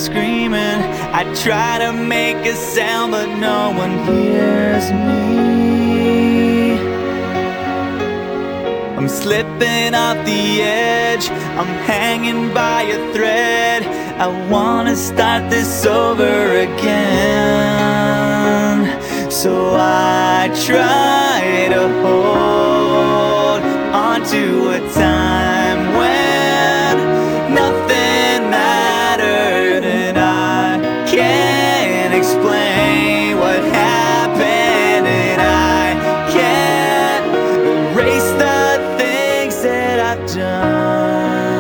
screaming. I try to make a sound, but no one hears me. I'm slipping off the edge, I'm hanging by a thread. I wanna start this over again. So I try to hold on to a time when nothing mattered, and I can't explain what happened, and I can't erase the things that I've done.